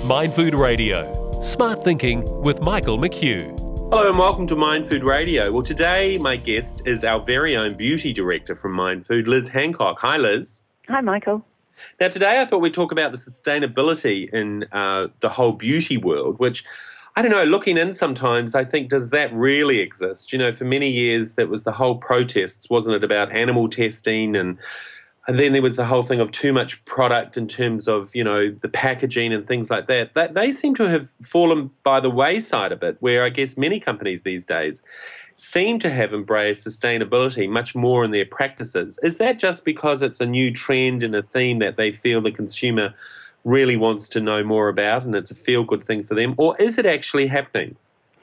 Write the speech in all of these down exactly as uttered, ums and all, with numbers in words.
Mind Food Radio. Smart thinking with Michael McHugh. Hello and welcome to Mind Food Radio. Well, today my guest is our very own beauty director from Mind Food, Liz Hancock. Hi, Liz. Hi, Michael. Now, today I thought we'd talk about the sustainability in uh, the whole beauty world, which, I don't know, looking in sometimes, I think, does that really exist? You know, for many years, that was the whole protests, wasn't it, about animal testing and And then there was the whole thing of too much product in terms of, you know, the packaging and things like that. That they seem to have fallen by the wayside a bit, where I guess many companies these days seem to have embraced sustainability much more in their practices. Is that just because it's a new trend and a theme that they feel the consumer really wants to know more about and it's a feel-good thing for them? Or is it actually happening?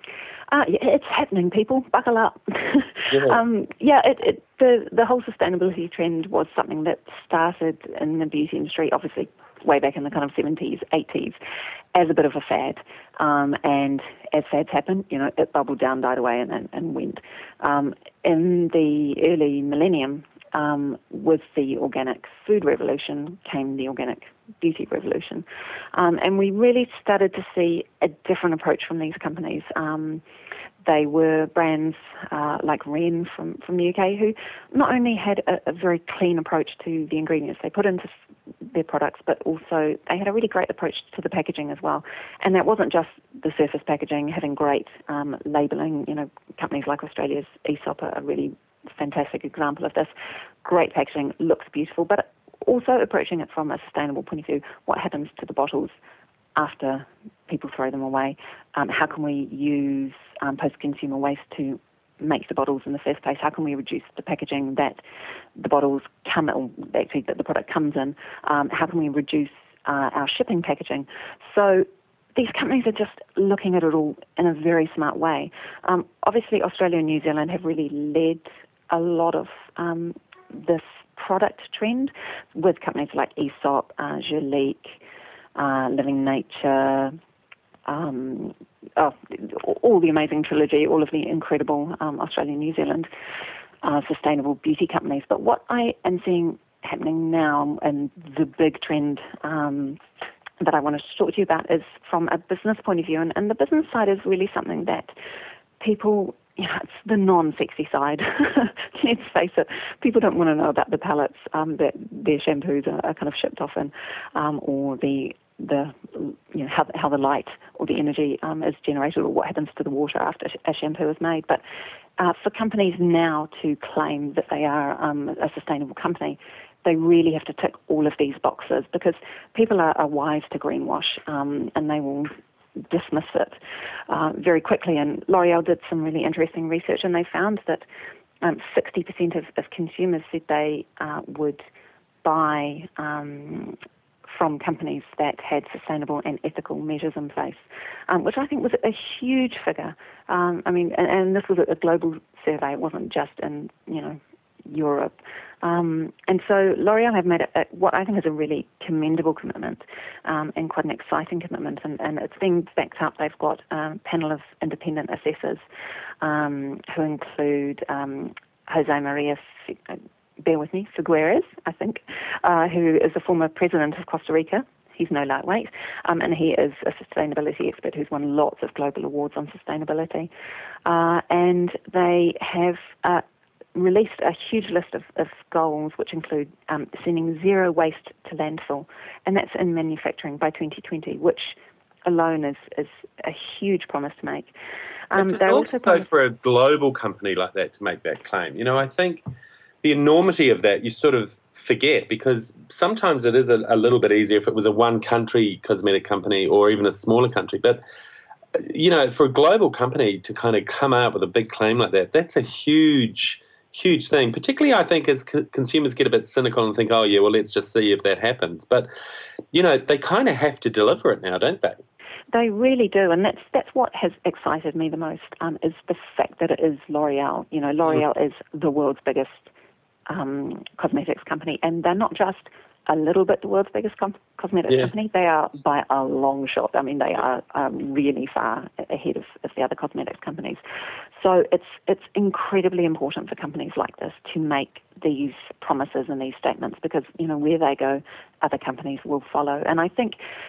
Uh, yeah, it's happening, people. Buckle up. Yeah, um, yeah it, it, the, the whole sustainability trend was something that started in the beauty industry, obviously way back in the kind of seventies, eighties, as a bit of a fad. Um, and as fads happen, you know, it bubbled down, died away, and, and, and went. Um, in the early millennium, um, with the organic food revolution came the organic beauty revolution. Um, and we really started to see a different approach from these companies. Um, They were brands uh, like Ren from, from the U K, who not only had a, a very clean approach to the ingredients they put into their products, but also they had a really great approach to the packaging as well. And that wasn't just the surface packaging, having great um, labelling. You know, companies like Australia's Aesop are a really fantastic example of this. Great packaging, looks beautiful, but also approaching it from a sustainable point of view. What happens to the bottles after people throw them away? Um, how can we use um, post-consumer waste to make the bottles in the first place? How can we reduce the packaging that the bottles come, or actually that the product comes in? Um, how can we reduce uh, our shipping packaging? So these companies are just looking at it all in a very smart way. Um, obviously, Australia and New Zealand have really led a lot of um, this product trend with companies like Aesop, uh, Gelique, Uh, Living Nature, um, oh, all the amazing trilogy, all of the incredible um, Australia and New Zealand uh, sustainable beauty companies. But what I am seeing happening now, and the big trend um, that I wanted to talk to you about, is from a business point of view. And, and the business side is really something that people, you know, it's the non-sexy side. Let's face it, people don't want to know about the pallets um, that their shampoos are, are kind of shipped off in, um, or the the you know how how the light or the energy um, is generated, or what happens to the water after a shampoo is made. But uh, for companies now to claim that they are um, a sustainable company, they really have to tick all of these boxes, because people are, are wise to greenwash, um, and they will dismiss it uh, very quickly. And L'Oreal did some really interesting research, and they found that um, sixty percent of, of consumers said they uh, would buy um, from companies that had sustainable and ethical measures in place, um, which I think was a huge figure. Um, I mean, and, and this was a global survey. It wasn't just in, you know, Europe. Um, and so L'Oreal have made a, a, what I think is a really commendable commitment, um, and quite an exciting commitment, and, and it's being backed up. They've got a panel of independent assessors um, who include um, Jose Maria, F- bear with me, Figueres, I think, uh, who is the former president of Costa Rica. He's no lightweight, um, and he is a sustainability expert who's won lots of global awards on sustainability. Uh, and they have uh, released a huge list of, of goals, which include um, sending zero waste to landfill, and that's in manufacturing by twenty twenty, which alone is, is a huge promise to make. Um, it's also so promise- for a global company like that to make that claim. You know, I think the enormity of that you sort of forget, because sometimes it is a, a little bit easier if it was a one-country cosmetic company or even a smaller country. But, you know, for a global company to kind of come out with a big claim like that, that's a huge, huge thing. Particularly, I think, as co- consumers get a bit cynical and think, oh, yeah, well, let's just see if that happens. But, you know, they kind of have to deliver it now, don't they? They really do, and that's that's what has excited me the most, um, is the fact that it is L'Oreal. You know, L'Oreal mm. is the world's biggest um, cosmetics company, and they're not just a little bit the world's biggest com- cosmetics yeah. company. They are by a long shot. I mean, they are um, really far ahead of, of the other cosmetics companies. So it's it's incredibly important for companies like this to make these promises and these statements, because, you know, where they go, other companies will follow. And I think,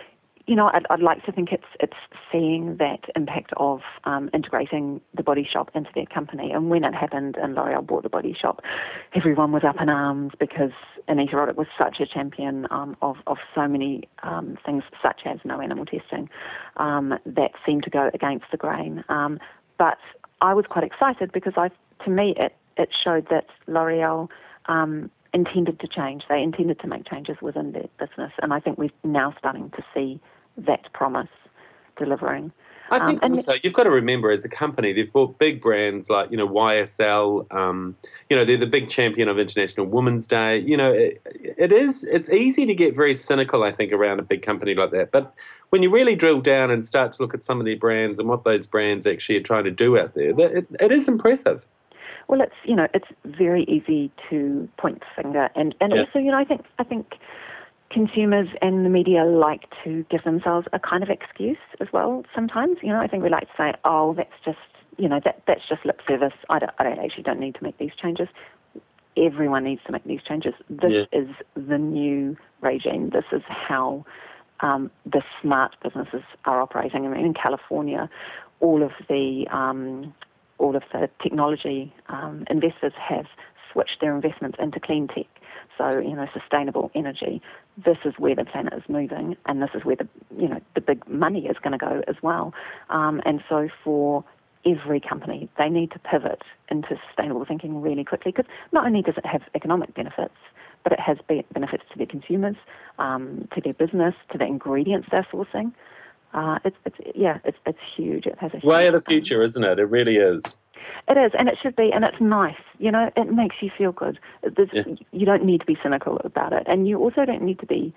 you know, I'd, I'd like to think it's it's seeing that impact of um, integrating the Body Shop into their company. And when it happened and L'Oreal bought the Body Shop, everyone was up in arms because Anita Roddick was such a champion um, of, of so many um, things, such as no animal testing, um, that seemed to go against the grain. Um, but I was quite excited because I, to me, it, it showed that L'Oreal um, intended to change. They intended to make changes within their business, and I think we're now starting to see that promise delivering. I think um, also you've got to remember, as a company, they've bought big brands like, you know, Y S L. Um, you know, they're the big champion of International Women's Day. You know, it, it is. It's easy to get very cynical, I think, around a big company like that. But when you really drill down and start to look at some of their brands and what those brands actually are trying to do out there, it, it is impressive. Well, it's, you know, it's very easy to point the finger, and, and yeah. also, you know, I think I think consumers and the media like to give themselves a kind of excuse as well. Sometimes, you know, I think we like to say, "Oh, that's just, you know, that that's just lip service. I don't, I don't actually don't need to make these changes." Everyone needs to make these changes. This yeah. is the new regime. This is how um, the smart businesses are operating. I mean, in California, all of the um, all of the technology um, investors have switched their investments into clean tech. So, you know, sustainable energy. This is where the planet is moving, and this is where the, you know, the big money is going to go as well. Um, and so for every company, they need to pivot into sustainable thinking really quickly, because not only does it have economic benefits, but it has benefits to their consumers, um, to their business, to the ingredients they're sourcing. Uh, it's, it's yeah, it's it's huge. It has a way huge, of the future, um, isn't it? It really is. It is, and it should be, and it's nice. You know, it makes you feel good. Yeah. You don't need to be cynical about it, and you also don't need to be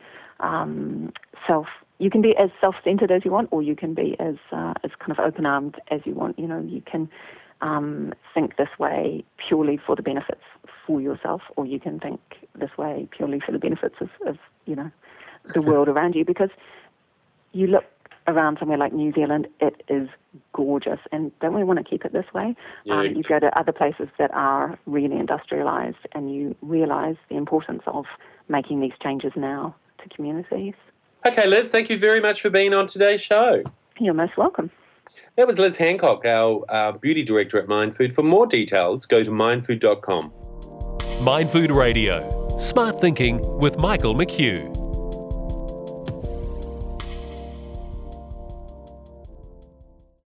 um, self. You can be as self-centered as you want, or you can be as uh, as kind of open-armed as you want. You know, you can um, think this way purely for the benefits for yourself, or you can think this way purely for the benefits of, of you know, the world around you. Because you look around somewhere like New Zealand, it is gorgeous, and don't we want to keep it this way? Yeah, um, exactly. You go to other places that are really industrialised, and you realise the importance of making these changes now to communities. Okay, Liz, thank you very much for being on today's show. You're most welcome. That was Liz Hancock, our uh, beauty director at Mindfood. For more details, go to mindfood dot com. Mindfood Radio. Smart thinking with Michael McHugh.